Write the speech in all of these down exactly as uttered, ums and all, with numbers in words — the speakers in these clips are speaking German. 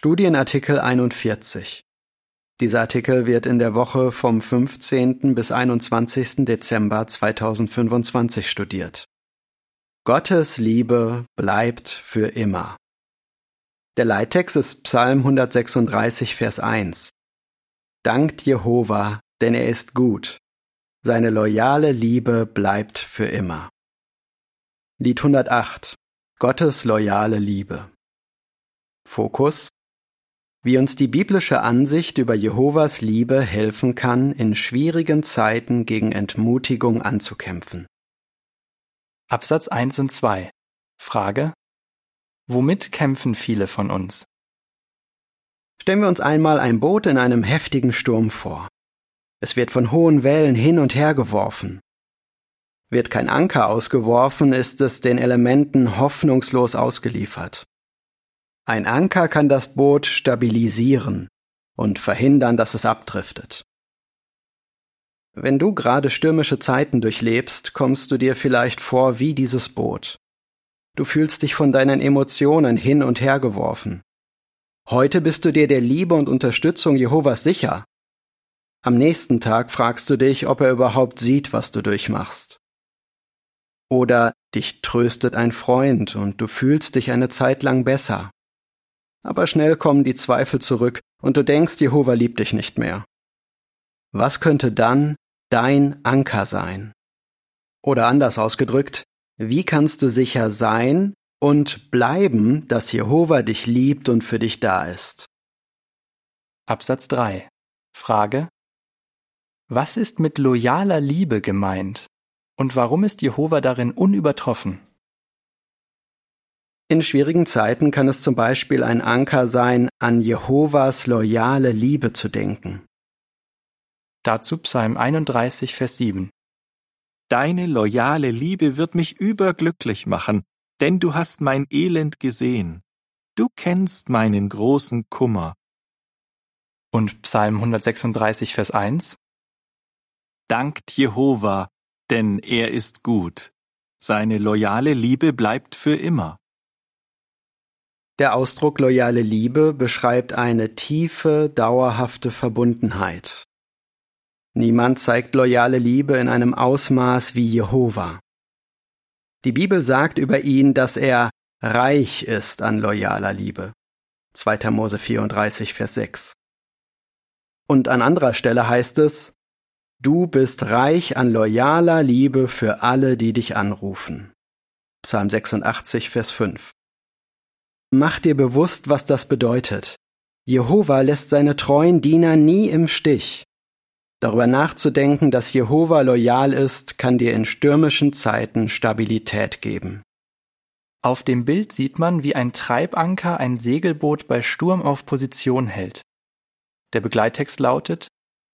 Studienartikel einundvierzig. Dieser Artikel wird in der Woche vom fünfzehnten bis einundzwanzigsten Dezember zweitausendfünfundzwanzig studiert. Gottes Liebe bleibt für immer. Der Leittext ist Psalm hundertsechsunddreißig, Vers eins. Dankt Jehova, denn er ist gut. Seine loyale Liebe bleibt für immer. Lied hundertacht. Gottes loyale Liebe. Fokus: Wie uns die biblische Ansicht über Jehovas Liebe helfen kann, in schwierigen Zeiten gegen Entmutigung anzukämpfen. Absatz eins und zwei. Frage: Womit kämpfen viele von uns? Stellen wir uns einmal ein Boot in einem heftigen Sturm vor. Es wird von hohen Wellen hin und her geworfen. Wird kein Anker ausgeworfen, ist es den Elementen hoffnungslos ausgeliefert. Ein Anker kann das Boot stabilisieren und verhindern, dass es abdriftet. Wenn du gerade stürmische Zeiten durchlebst, kommst du dir vielleicht vor wie dieses Boot. Du fühlst dich von deinen Emotionen hin und her geworfen. Heute bist du dir der Liebe und Unterstützung Jehovas sicher. Am nächsten Tag fragst du dich, ob er überhaupt sieht, was du durchmachst. Oder dich tröstet ein Freund und du fühlst dich eine Zeit lang besser. Aber schnell kommen die Zweifel zurück und du denkst, Jehova liebt dich nicht mehr. Was könnte dann dein Anker sein? Oder anders ausgedrückt, wie kannst du sicher sein und bleiben, dass Jehova dich liebt und für dich da ist? Absatz drei. Frage: Was ist mit loyaler Liebe gemeint? Und warum ist Jehova darin unübertroffen? In schwierigen Zeiten kann es zum Beispiel ein Anker sein, an Jehovas loyale Liebe zu denken. Dazu Psalm einunddreißig, Vers sieben. Deine loyale Liebe wird mich überglücklich machen, denn du hast mein Elend gesehen. Du kennst meinen großen Kummer. Und Psalm hundertsechsunddreißig, Vers eins. Dankt Jehova, denn er ist gut. Seine loyale Liebe bleibt für immer. Der Ausdruck loyale Liebe beschreibt eine tiefe, dauerhafte Verbundenheit. Niemand zeigt loyale Liebe in einem Ausmaß wie Jehova. Die Bibel sagt über ihn, dass er reich ist an loyaler Liebe. zweiter Mose vierunddreißig, Vers sechs. Und an anderer Stelle heißt es: Du bist reich an loyaler Liebe für alle, die dich anrufen. Psalm sechsundachtzig, Vers fünf. Mach dir bewusst, was das bedeutet. Jehova lässt seine treuen Diener nie im Stich. Darüber nachzudenken, dass Jehova loyal ist, kann dir in stürmischen Zeiten Stabilität geben. Auf dem Bild sieht man, wie ein Treibanker ein Segelboot bei Sturm auf Position hält. Der Begleittext lautet: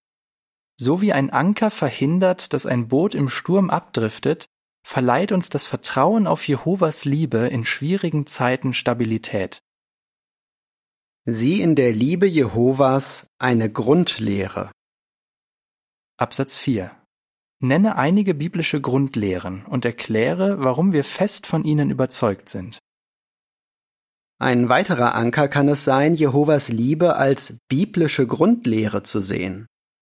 So wie ein Anker verhindert, dass ein Boot im Sturm abdriftet, verleiht uns das Vertrauen auf Jehovas Liebe in schwierigen Zeiten Stabilität. Sieh in der Liebe Jehovas eine Grundlehre. Absatz vier. Nenne einige biblische Grundlehren und erkläre, warum wir fest von ihnen überzeugt sind. Ein weiterer Anker kann es sein, Jehovas Liebe als biblische Grundlehre zu sehen.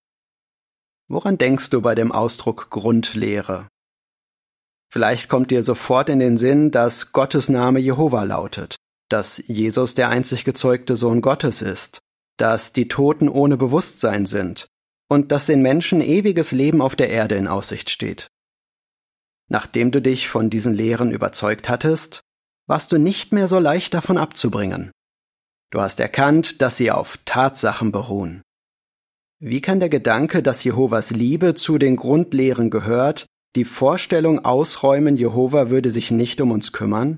Woran denkst du bei dem Ausdruck Grundlehre? Vielleicht kommt dir sofort in den Sinn, dass Gottes Name Jehova lautet, dass Jesus der einzig gezeugte Sohn Gottes ist, dass die Toten ohne Bewusstsein sind und dass den Menschen ewiges Leben auf der Erde in Aussicht steht. Nachdem du dich von diesen Lehren überzeugt hattest, warst du nicht mehr so leicht davon abzubringen. Du hast erkannt, dass sie auf Tatsachen beruhen. Wie kann der Gedanke, dass Jehovas Liebe zu den Grundlehren gehört, die Vorstellung ausräumen, Jehova würde sich nicht um uns kümmern?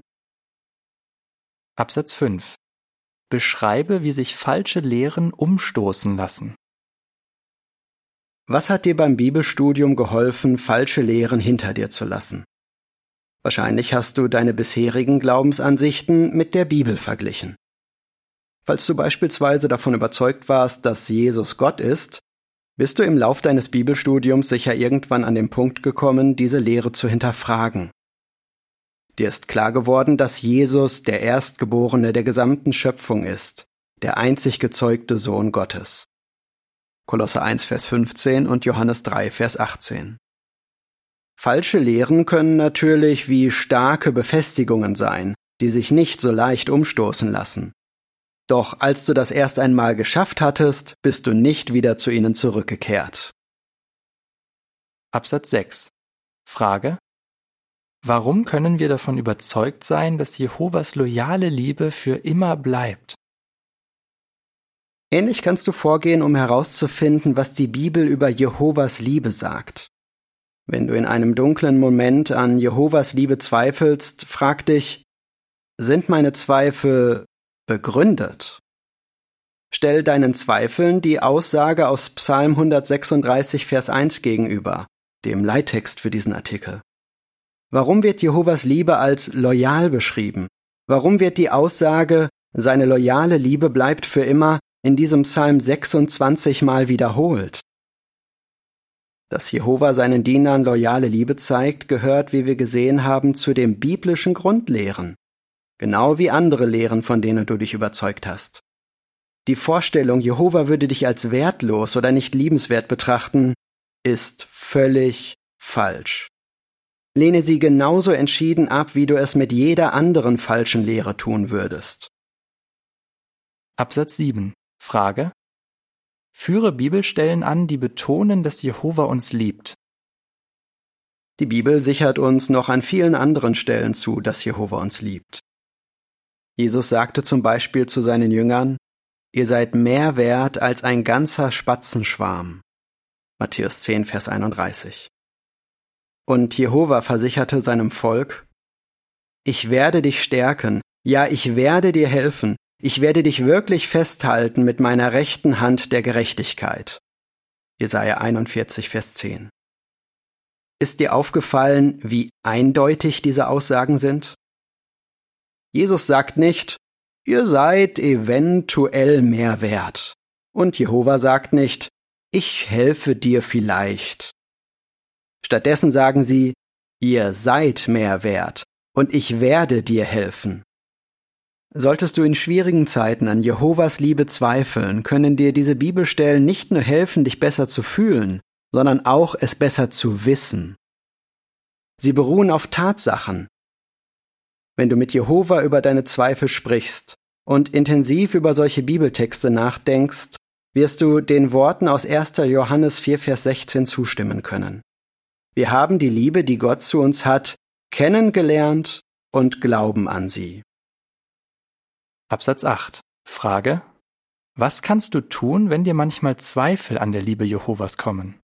Absatz fünf. Beschreibe, wie sich falsche Lehren umstoßen lassen. Was hat dir beim Bibelstudium geholfen, falsche Lehren hinter dir zu lassen? Wahrscheinlich hast du deine bisherigen Glaubensansichten mit der Bibel verglichen. Falls du beispielsweise davon überzeugt warst, dass Jesus Gott ist, bist du im Lauf deines Bibelstudiums sicher irgendwann an den Punkt gekommen, diese Lehre zu hinterfragen. Dir ist klar geworden, dass Jesus der Erstgeborene der gesamten Schöpfung ist der einzig gezeugte Sohn Gottes. Kolosser eins, Vers fünfzehn und Johannes drei, Vers achtzehn. Falsche Lehren können natürlich wie starke Befestigungen sein, die sich nicht so leicht umstoßen lassen. Doch als du das erst einmal geschafft hattest, bist du nicht wieder zu ihnen zurückgekehrt. Absatz sechs. Frage: Warum können wir davon überzeugt sein, dass Jehovas loyale Liebe für immer bleibt? Ähnlich kannst du vorgehen, um herauszufinden, was die Bibel über Jehovas Liebe sagt. Wenn du in einem dunklen Moment an Jehovas Liebe zweifelst, frag dich: Sind meine Zweifel begründet? Stell deinen Zweifeln die Aussage aus Psalm hundertsechsunddreißig, Vers eins gegenüber, dem Leittext für diesen Artikel. Warum wird Jehovas Liebe als loyal beschrieben? Warum wird die Aussage, seine loyale Liebe bleibt für immer, in diesem Psalm sechsundzwanzig Mal wiederholt? Dass Jehova seinen Dienern loyale Liebe zeigt, gehört, wie wir gesehen haben, zu den biblischen Grundlehren. Genau wie andere Lehren, von denen du dich überzeugt hast. Die Vorstellung, Jehova würde dich als wertlos oder nicht liebenswert betrachten, ist völlig falsch. Lehne sie genauso entschieden ab, wie du es mit jeder anderen falschen Lehre tun würdest. Absatz sieben. Frage: Führe Bibelstellen an, die betonen, dass Jehova uns liebt. Die Bibel sichert uns noch an vielen anderen Stellen zu, dass Jehova uns liebt. Jesus sagte zum Beispiel zu seinen Jüngern: Ihr seid mehr wert als ein ganzer Spatzenschwarm. Matthäus zehn, Vers einunddreißig. Und Jehova versicherte seinem Volk: Ich werde dich stärken, ja, ich werde dir helfen, ich werde dich wirklich festhalten mit meiner rechten Hand der Gerechtigkeit. Jesaja einundvierzig, Vers zehn. Ist dir aufgefallen, wie eindeutig diese Aussagen sind? Jesus sagt nicht: Ihr seid eventuell mehr wert. Und Jehova sagt nicht: Ich helfe dir vielleicht. Stattdessen sagen sie: Ihr seid mehr wert und ich werde dir helfen. Solltest du in schwierigen Zeiten an Jehovas Liebe zweifeln, können dir diese Bibelstellen nicht nur helfen, dich besser zu fühlen, sondern auch es besser zu wissen. Sie beruhen auf Tatsachen. Wenn du mit Jehova über deine Zweifel sprichst und intensiv über solche Bibeltexte nachdenkst, wirst du den Worten aus erster Johannes vier, Vers sechzehn zustimmen können. Wir haben die Liebe, die Gott zu uns hat, kennengelernt und glauben an sie. Absatz acht. Frage: Was kannst du tun, wenn dir manchmal Zweifel an der Liebe Jehovas kommen?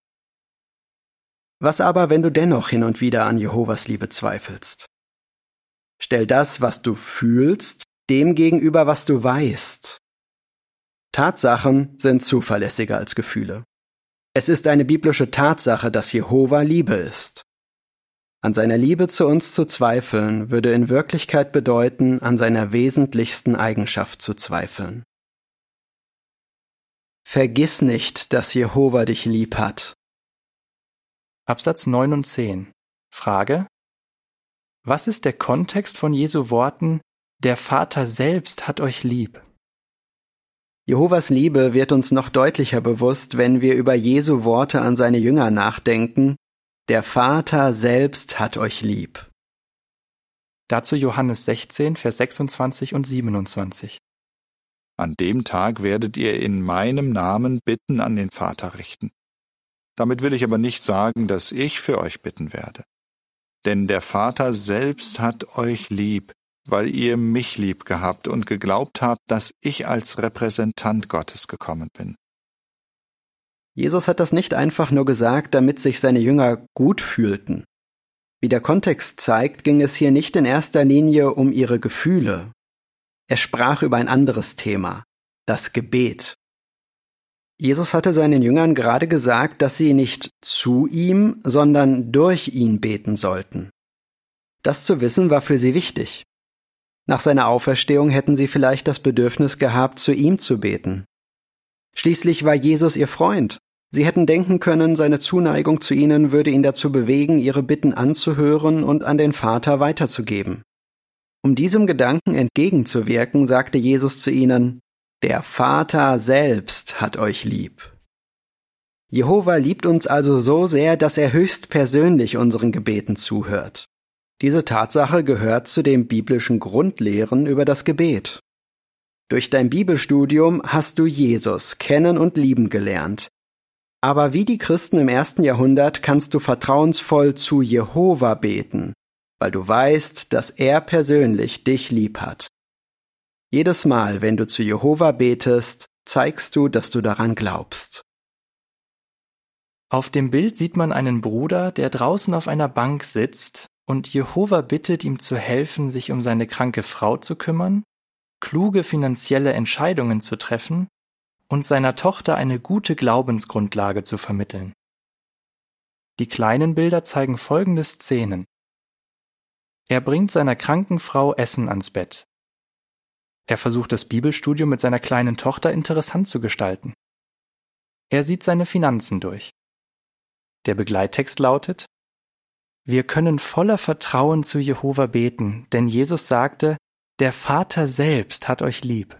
Was aber, wenn du dennoch hin und wieder an Jehovas Liebe zweifelst? Stell das, was du fühlst, dem gegenüber, was du weißt. Tatsachen sind zuverlässiger als Gefühle. Es ist eine biblische Tatsache, dass Jehova Liebe ist. An seiner Liebe zu uns zu zweifeln, würde in Wirklichkeit bedeuten, an seiner wesentlichsten Eigenschaft zu zweifeln. Vergiss nicht, dass Jehova dich lieb hat. Absatz neun und zehn. Frage: Was ist der Kontext von Jesu Worten: Der Vater selbst hat euch lieb? Jehovas Liebe wird uns noch deutlicher bewusst, wenn wir über Jesu Worte an seine Jünger nachdenken: Der Vater selbst hat euch lieb. Dazu Johannes sechzehn, Vers sechsundzwanzig und siebenundzwanzig. An dem Tag werdet ihr in meinem Namen Bitten an den Vater richten. Damit will ich aber nicht sagen, dass ich für euch bitten werde. Denn der Vater selbst hat euch lieb, weil ihr mich lieb gehabt und geglaubt habt, dass ich als Repräsentant Gottes gekommen bin. Jesus hat das nicht einfach nur gesagt, damit sich seine Jünger gut fühlten. Wie der Kontext zeigt, ging es hier nicht in erster Linie um ihre Gefühle. Er sprach über ein anderes Thema, das Gebet. Jesus hatte seinen Jüngern gerade gesagt, dass sie nicht zu ihm, sondern durch ihn beten sollten. Das zu wissen war für sie wichtig. Nach seiner Auferstehung hätten sie vielleicht das Bedürfnis gehabt, zu ihm zu beten. Schließlich war Jesus ihr Freund. Sie hätten denken können, seine Zuneigung zu ihnen würde ihn dazu bewegen, ihre Bitten anzuhören und an den Vater weiterzugeben. Um diesem Gedanken entgegenzuwirken, sagte Jesus zu ihnen: Der Vater selbst hat euch lieb. Jehova liebt uns also so sehr, dass er höchstpersönlich unseren Gebeten zuhört. Diese Tatsache gehört zu den biblischen Grundlehren über das Gebet. Durch dein Bibelstudium hast du Jesus kennen und lieben gelernt. Aber wie die Christen im ersten Jahrhundert kannst du vertrauensvoll zu Jehova beten, weil du weißt, dass er persönlich dich lieb hat. Jedes Mal, wenn du zu Jehova betest, zeigst du, dass du daran glaubst. Auf dem Bild sieht man einen Bruder, der draußen auf einer Bank sitzt und Jehova bittet, ihm zu helfen, sich um seine kranke Frau zu kümmern, kluge finanzielle Entscheidungen zu treffen und seiner Tochter eine gute Glaubensgrundlage zu vermitteln. Die kleinen Bilder zeigen folgende Szenen. Er bringt seiner kranken Frau Essen ans Bett. Er versucht das Bibelstudium mit seiner kleinen Tochter interessant zu gestalten. Er sieht seine Finanzen durch. Der Begleittext lautet: Wir können voller Vertrauen zu Jehova beten, denn Jesus sagte, der Vater selbst hat euch lieb.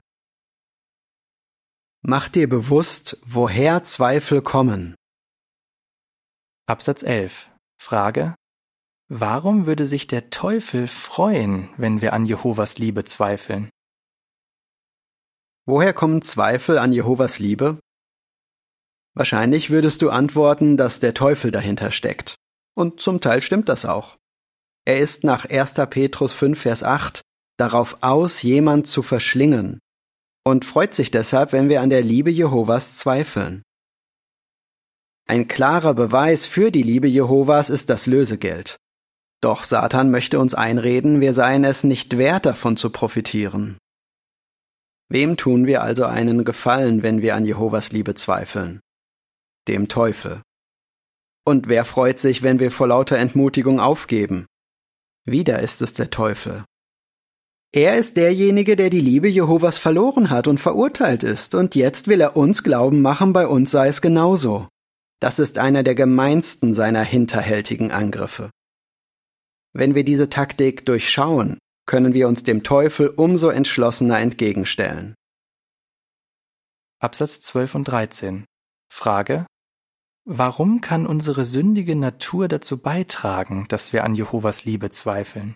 Mach dir bewusst, woher Zweifel kommen. Absatz elf. Frage: Warum würde sich der Teufel freuen, wenn wir an Jehovas Liebe zweifeln? Woher kommen Zweifel an Jehovas Liebe? Wahrscheinlich würdest du antworten, dass der Teufel dahinter steckt. Und zum Teil stimmt das auch. Er ist nach erster Petrus fünf, Vers acht darauf aus, jemand zu verschlingen und freut sich deshalb, wenn wir an der Liebe Jehovas zweifeln. Ein klarer Beweis für die Liebe Jehovas ist das Lösegeld. Doch Satan möchte uns einreden, wir seien es nicht wert, davon zu profitieren. Wem tun wir also einen Gefallen, wenn wir an Jehovas Liebe zweifeln? Dem Teufel. Und wer freut sich, wenn wir vor lauter Entmutigung aufgeben? Wieder ist es der Teufel. Er ist derjenige, der die Liebe Jehovas verloren hat und verurteilt ist, und jetzt will er uns glauben machen, bei uns sei es genauso. Das ist einer der gemeinsten seiner hinterhältigen Angriffe. Wenn wir diese Taktik durchschauen, können wir uns dem Teufel umso entschlossener entgegenstellen. Absatz zwölf und dreizehn. Frage: Warum kann unsere sündige Natur dazu beitragen, dass wir an Jehovas Liebe zweifeln?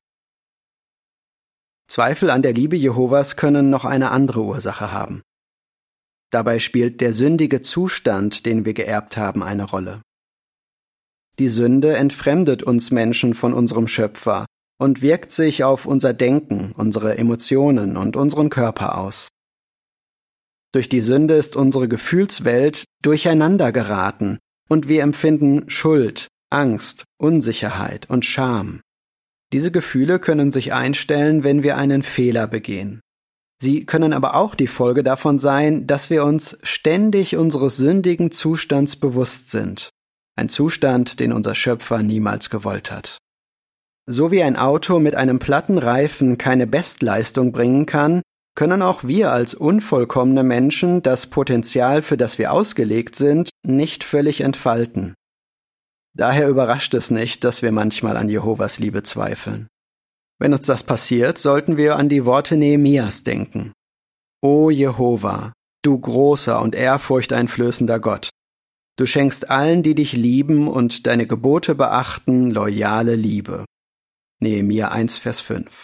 Zweifel an der Liebe Jehovas können noch eine andere Ursache haben. Dabei spielt der sündige Zustand, den wir geerbt haben, eine Rolle. Die Sünde entfremdet uns Menschen von unserem Schöpfer und wirkt sich auf unser Denken, unsere Emotionen und unseren Körper aus. Durch die Sünde ist unsere Gefühlswelt durcheinander geraten und wir empfinden Schuld, Angst, Unsicherheit und Scham. Diese Gefühle können sich einstellen, wenn wir einen Fehler begehen. Sie können aber auch die Folge davon sein, dass wir uns ständig unseres sündigen Zustands bewusst sind. Ein Zustand, den unser Schöpfer niemals gewollt hat. So wie ein Auto mit einem platten Reifen keine Bestleistung bringen kann, können auch wir als unvollkommene Menschen das Potenzial, für das wir ausgelegt sind, nicht völlig entfalten. Daher überrascht es nicht, dass wir manchmal an Jehovas Liebe zweifeln. Wenn uns das passiert, sollten wir an die Worte Nehemias denken. O Jehova, du großer und ehrfurchteinflößender Gott, du schenkst allen, die dich lieben und deine Gebote beachten, loyale Liebe. Nehemia eins, Vers fünf.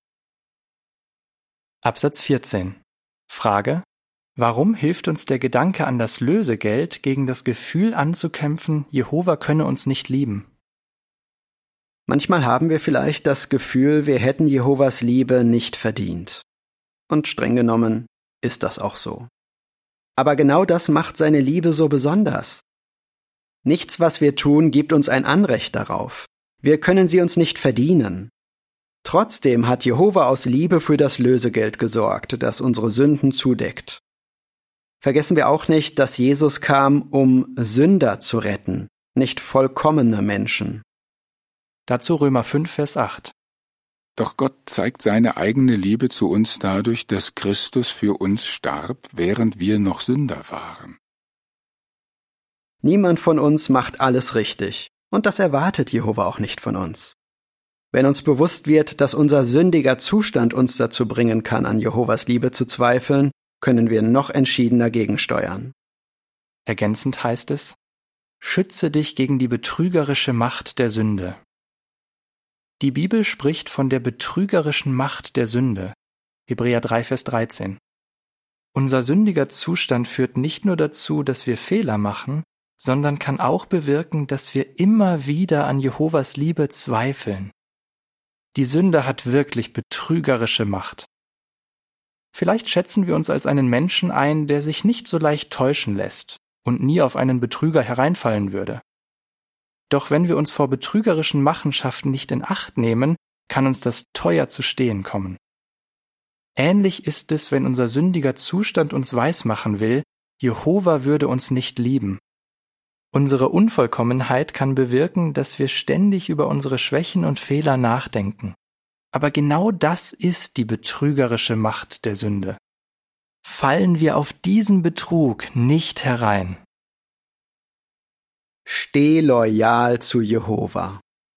Absatz vierzehn. Frage: Warum hilft uns der Gedanke an das Lösegeld, gegen das Gefühl anzukämpfen, Jehova könne uns nicht lieben? Manchmal haben wir vielleicht das Gefühl, wir hätten Jehovas Liebe nicht verdient. Und streng genommen ist das auch so. Aber genau das macht seine Liebe so besonders. Nichts, was wir tun, gibt uns ein Anrecht darauf. Wir können sie uns nicht verdienen. Trotzdem hat Jehova aus Liebe für das Lösegeld gesorgt, das unsere Sünden zudeckt. Vergessen wir auch nicht, dass Jesus kam, um Sünder zu retten, nicht vollkommene Menschen. Dazu Römer fünf, Vers acht. Doch Gott zeigt seine eigene Liebe zu uns dadurch, dass Christus für uns starb, während wir noch Sünder waren. Niemand von uns macht alles richtig, und das erwartet Jehova auch nicht von uns. Wenn uns bewusst wird, dass unser sündiger Zustand uns dazu bringen kann, an Jehovas Liebe zu zweifeln, können wir noch entschiedener gegensteuern. Ergänzend heißt es: Schütze dich gegen die betrügerische Macht der Sünde. Die Bibel spricht von der betrügerischen Macht der Sünde. Hebräer drei, Vers dreizehn. Unser sündiger Zustand führt nicht nur dazu, dass wir Fehler machen, sondern kann auch bewirken, dass wir immer wieder an Jehovas Liebe zweifeln. Die Sünde hat wirklich betrügerische Macht. Vielleicht schätzen wir uns als einen Menschen ein, der sich nicht so leicht täuschen lässt und nie auf einen Betrüger hereinfallen würde. Doch wenn wir uns vor betrügerischen Machenschaften nicht in Acht nehmen, kann uns das teuer zu stehen kommen. Ähnlich ist es, wenn unser sündiger Zustand uns weismachen will, Jehova würde uns nicht lieben. Unsere Unvollkommenheit kann bewirken, dass wir ständig über unsere Schwächen und Fehler nachdenken. Aber genau das ist die betrügerische Macht der Sünde. Fallen wir auf diesen Betrug nicht herein. Steh loyal zu Jehova.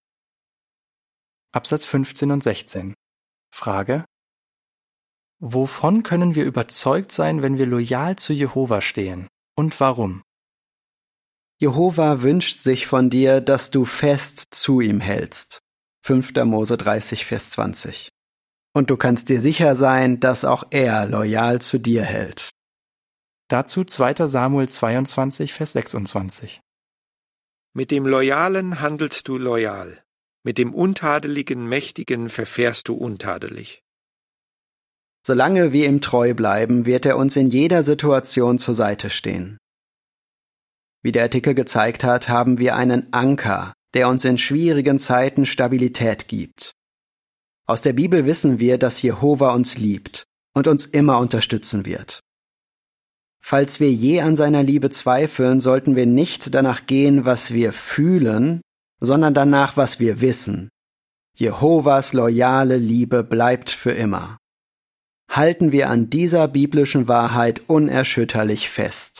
Absatz fünfzehn und sechzehn. Frage: Wovon können wir überzeugt sein, wenn wir loyal zu Jehova stehen? Und warum? Jehova wünscht sich von dir, dass du fest zu ihm hältst. fünfter Mose dreißig, Vers zwanzig. Und du kannst dir sicher sein, dass auch er loyal zu dir hält. Dazu zweiter Samuel zweiundzwanzig, Vers sechsundzwanzig. Mit dem Loyalen handelst du loyal, mit dem untadeligen Mächtigen verfährst du untadelig. Solange wir ihm treu bleiben, wird er uns in jeder Situation zur Seite stehen. Wie der Artikel gezeigt hat, haben wir einen Anker, der uns in schwierigen Zeiten Stabilität gibt. Aus der Bibel wissen wir, dass Jehova uns liebt und uns immer unterstützen wird. Falls wir je an seiner Liebe zweifeln, sollten wir nicht danach gehen, was wir fühlen, sondern danach, was wir wissen. Jehovas loyale Liebe bleibt für immer. Halten wir an dieser biblischen Wahrheit unerschütterlich fest.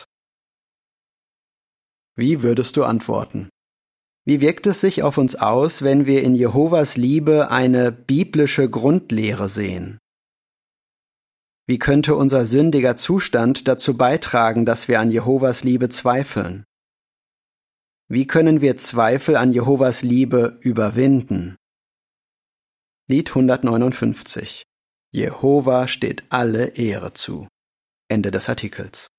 Wie würdest du antworten? Wie wirkt es sich auf uns aus, wenn wir in Jehovas Liebe eine biblische Grundlehre sehen? Wie könnte unser sündiger Zustand dazu beitragen, dass wir an Jehovas Liebe zweifeln? Wie können wir Zweifel an Jehovas Liebe überwinden? Lied hundertneunundfünfzig. Jehova steht alle Ehre zu. Ende des Artikels.